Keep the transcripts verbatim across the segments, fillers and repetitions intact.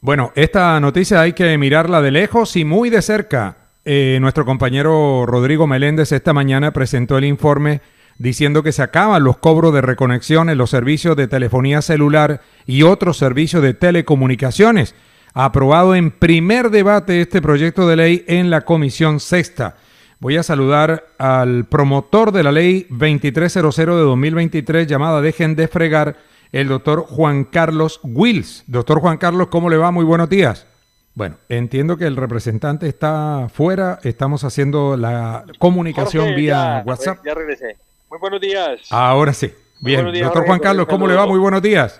Bueno, esta noticia hay que mirarla de lejos y muy de cerca. Eh, nuestro compañero Rodrigo Meléndez esta mañana presentó el informe diciendo que se acaban los cobros de reconexión en los servicios de telefonía celular y otros servicios de telecomunicaciones. Aprobado en primer debate este proyecto de ley en la Comisión Sexta. Voy a saludar al promotor de la ley veintitrés cero de dos mil veintitrés llamada Dejen de Fregar, el doctor Juan Carlos Wills. Doctor Juan Carlos, ¿cómo le va? Muy buenos días. Bueno, entiendo que el representante está fuera, estamos haciendo la comunicación Jorge, vía ya, WhatsApp. Ya regresé. Muy buenos días. Ahora sí. Bien, días, doctor Jorge, Juan Carlos, ¿cómo le va? Muy buenos días.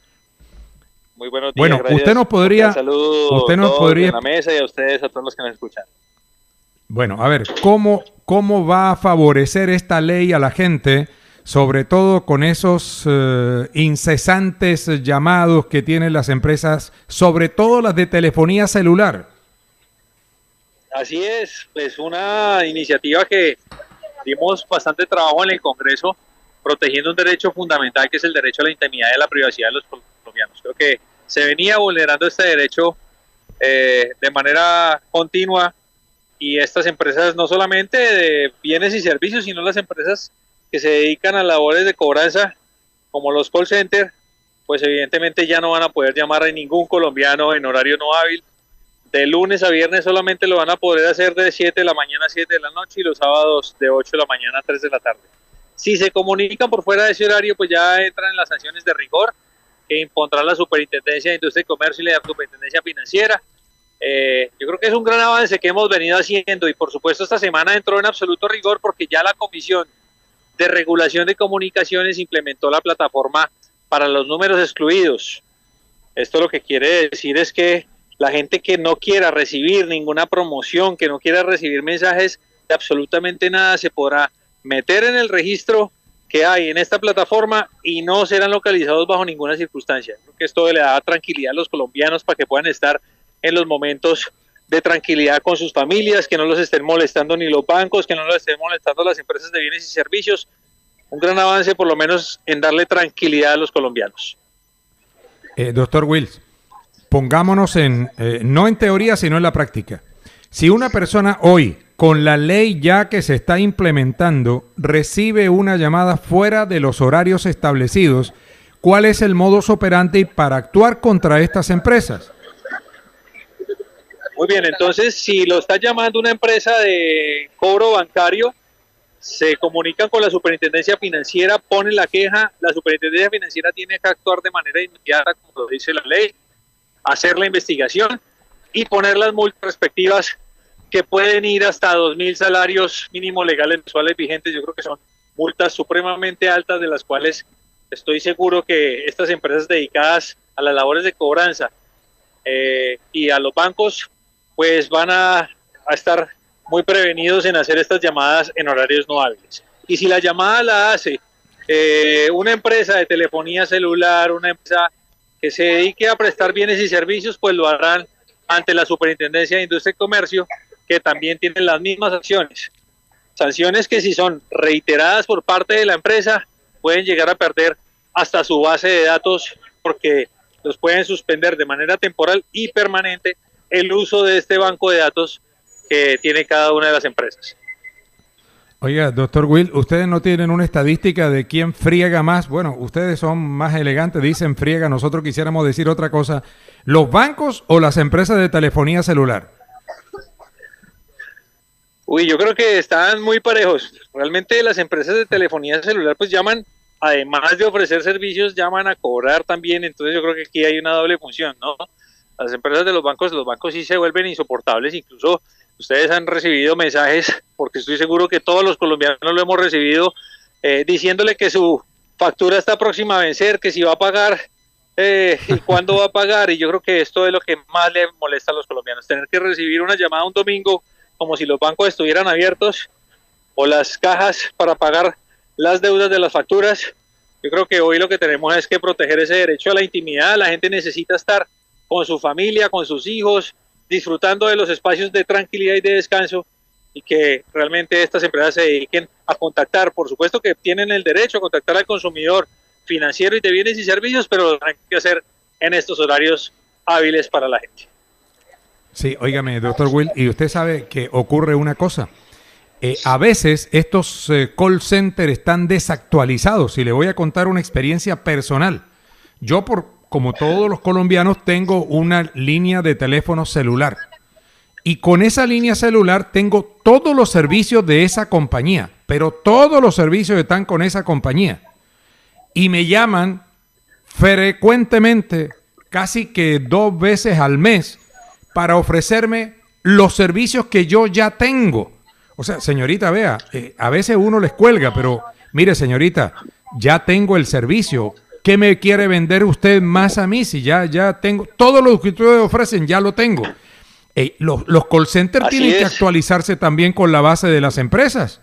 Muy buenos días. Bueno, gracias. usted nos podría... Saludos usted nos podría... en la mesa y a ustedes, a todos los que nos escuchan. Bueno, a ver, ¿cómo, cómo va a favorecer esta ley a la gente, sobre todo con esos eh, incesantes llamados que tienen las empresas, sobre todo las de telefonía celular? Así es, pues una iniciativa que dimos bastante trabajo en el Congreso, protegiendo un derecho fundamental que es el derecho a la intimidad y a la privacidad de los colombianos. Creo que se venía vulnerando este derecho eh, de manera continua, y estas empresas, no solamente de bienes y servicios, sino las empresas que se dedican a labores de cobranza, como los call centers, pues evidentemente ya no van a poder llamar a ningún colombiano en horario no hábil. De lunes a viernes solamente lo van a poder hacer de siete de la mañana a siete de la noche y los sábados de ocho de la mañana a tres de la tarde. Si se comunican por fuera de ese horario, pues ya entran en las sanciones de rigor que impondrá la Superintendencia de Industria y Comercio y la Superintendencia Financiera. Eh, yo creo que es un gran avance que hemos venido haciendo, y por supuesto esta semana entró en absoluto rigor porque ya la Comisión de Regulación de Comunicaciones implementó la plataforma para los números excluidos. Esto lo que quiere decir es que la gente que no quiera recibir ninguna promoción, que no quiera recibir mensajes de absolutamente nada, se podrá meter en el registro que hay en esta plataforma y no serán localizados bajo ninguna circunstancia. Creo que esto le da tranquilidad a los colombianos para que puedan estar en los momentos de tranquilidad con sus familias, que no los estén molestando ni los bancos, que no los estén molestando las empresas de bienes y servicios. Un gran avance, por lo menos, en darle tranquilidad a los colombianos. Eh, doctor Wills, pongámonos en, eh, no en teoría, sino en la práctica. Si una persona hoy, con la ley ya que se está implementando, recibe una llamada fuera de los horarios establecidos, ¿cuál es el modus operandi para actuar contra estas empresas? Muy bien, entonces si lo está llamando una empresa de cobro bancario, se comunican con la Superintendencia Financiera, ponen la queja, la Superintendencia Financiera tiene que actuar de manera inmediata, como lo dice la ley, hacer la investigación y poner las multas respectivas, que pueden ir hasta dos mil salarios mínimos legales mensuales vigentes. Yo creo que son multas supremamente altas, de las cuales estoy seguro que estas empresas dedicadas a las labores de cobranza eh, y a los bancos, pues van a, a estar muy prevenidos en hacer estas llamadas en horarios no hábiles. Y si la llamada la hace eh, una empresa de telefonía celular, una empresa que se dedique a prestar bienes y servicios, pues lo harán ante la Superintendencia de Industria y Comercio, que también tiene las mismas acciones. Sanciones que, si son reiteradas por parte de la empresa, pueden llegar a perder hasta su base de datos, porque los pueden suspender de manera temporal y permanente el uso de este banco de datos que tiene cada una de las empresas. Oiga, doctor Will, ¿ustedes no tienen una estadística de quién friega más? Bueno, ustedes son más elegantes, dicen friega, nosotros quisiéramos decir otra cosa. ¿Los bancos o las empresas de telefonía celular? Uy, yo creo que están muy parejos. Realmente las empresas de telefonía celular pues llaman, además de ofrecer servicios, llaman a cobrar también. Entonces yo creo que aquí hay una doble función, ¿no? Las empresas de los bancos, los bancos sí se vuelven insoportables. Incluso ustedes han recibido mensajes, porque estoy seguro que todos los colombianos lo hemos recibido, eh, diciéndole que su factura está próxima a vencer, que si va a pagar eh, y cuándo va a pagar. Y yo creo que esto es lo que más le molesta a los colombianos, tener que recibir una llamada un domingo como si los bancos estuvieran abiertos o las cajas para pagar las deudas de las facturas. Yo creo que hoy lo que tenemos es que proteger ese derecho a la intimidad. La gente necesita estar con su familia, con sus hijos, disfrutando de los espacios de tranquilidad y de descanso, y que realmente estas empresas se dediquen a contactar. Por supuesto que tienen el derecho a contactar al consumidor financiero y de bienes y servicios, pero lo tienen que hacer en estos horarios hábiles para la gente. Sí, óigame, doctor Will, y usted sabe que ocurre una cosa. Eh, a veces estos eh, call centers están desactualizados y le voy a contar una experiencia personal. Yo, por como todos los colombianos, tengo una línea de teléfono celular y con esa línea celular tengo todos los servicios de esa compañía, pero todos los servicios están con esa compañía y me llaman frecuentemente, casi que dos veces al mes, para ofrecerme los servicios que yo ya tengo. O sea, señorita, vea, eh, a veces uno les cuelga, pero mire, señorita, ya tengo el servicio. ¿Qué me quiere vender usted más a mí? Si ya, ya tengo, todo lo que ustedes ofrecen, ya lo tengo. Eh, los, los call centers Así tienen es. que actualizarse también con la base de las empresas.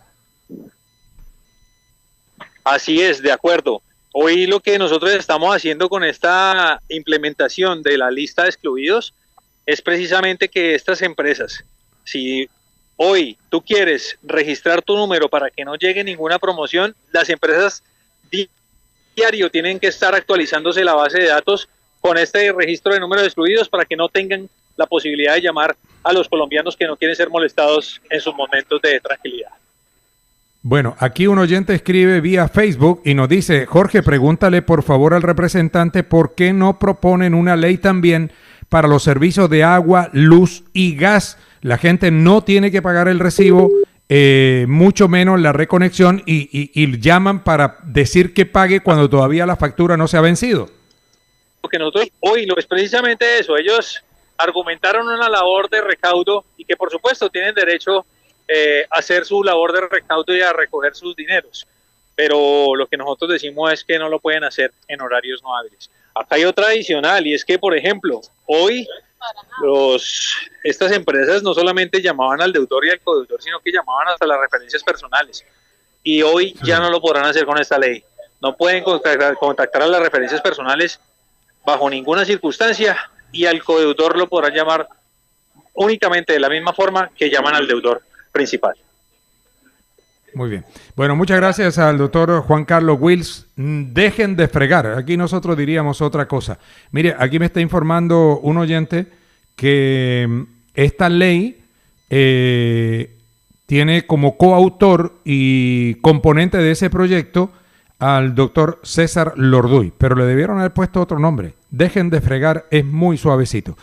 Así es, de acuerdo. Hoy lo que nosotros estamos haciendo con esta implementación de la lista de excluidos es precisamente que estas empresas, si hoy tú quieres registrar tu número para que no llegue ninguna promoción, las empresas di- diario tienen que estar actualizándose la base de datos con este registro de números excluidos para que no tengan la posibilidad de llamar a los colombianos que no quieren ser molestados en sus momentos de tranquilidad. Bueno, aquí un oyente escribe vía Facebook y nos dice, Jorge, pregúntale por favor al representante por qué no proponen una ley también para los servicios de agua, luz y gas. La gente no tiene que pagar el recibo, eh, mucho menos la reconexión y, y, y llaman para decir que pague cuando todavía la factura no se ha vencido. Porque nosotros hoy lo es precisamente eso, ellos argumentaron una labor de recaudo y que por supuesto tienen derecho eh, a hacer su labor de recaudo y a recoger sus dineros, pero lo que nosotros decimos es que no lo pueden hacer en horarios no hábiles. Acá hay otra adicional y es que, por ejemplo, hoy los estas empresas no solamente llamaban al deudor y al codeudor, sino que llamaban hasta las referencias personales y hoy ya no lo podrán hacer con esta ley. No pueden contactar, contactar a las referencias personales bajo ninguna circunstancia y al codeudor lo podrán llamar únicamente de la misma forma que llaman al deudor principal. Muy bien. Bueno, muchas gracias al doctor Juan Carlos Wills. Dejen de fregar. Aquí nosotros diríamos otra cosa. Mire, aquí me está informando un oyente que esta ley eh, tiene como coautor y componente de ese proyecto al doctor César Lorduy, pero le debieron haber puesto otro nombre. Dejen de fregar, es muy suavecito.